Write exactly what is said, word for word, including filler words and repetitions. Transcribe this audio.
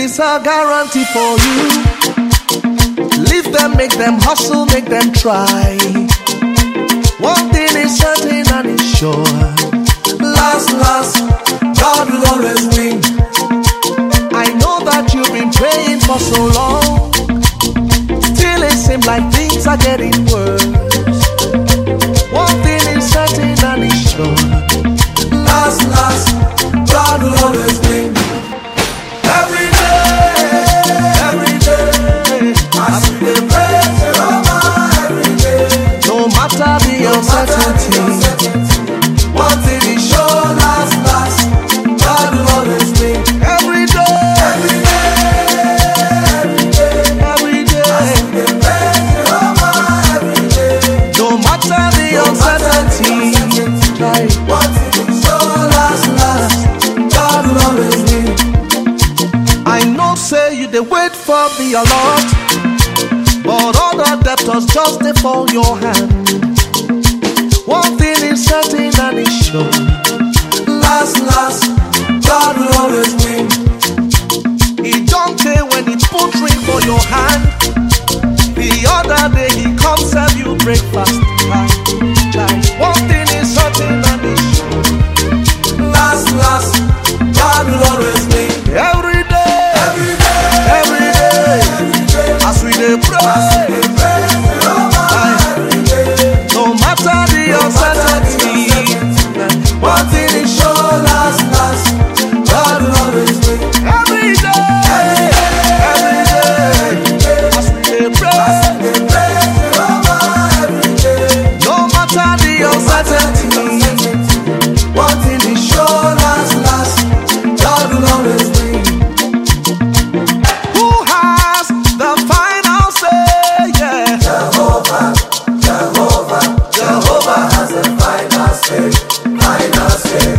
is a guarantee for you. Leave them, make them hustle, make them try. One thing is certain and it's sure. Last, last, God will always win. I know that you've been praying for so long. Still it seems like things are getting worse. One thing is certain and it's sure. Last, last, God will always win. Every day, every day, as we pray Jehovah every day. No matter the uncertainty, one thing is sure, last, last, God will always win. Every day, every day, every day, every day, as we pray Jehovah every day. No matter the uncertainty, one thing is sure, last, last, God will always win. I know say you dey wait for the alert, but other debtors just dey fall your hand. One thing is certain and it's sure. Last, last, God will always win. He don't care when he put ring for your hand. The other day he come serve you breakfast. One thing is certain and it's sure. Last, last, God will always win. Every day, every day, every day, every day, as we dey pray, every day, no matter the uncertainty, one thing is sure, last, last, God will always win. Every day, every day, as we dey pray, every day, no matter the uncertainty, one thing is sure, last, last, God will always win. Who has the final say? Yeah. Jehovah, Jehovah, Jehovah has the final say, final say.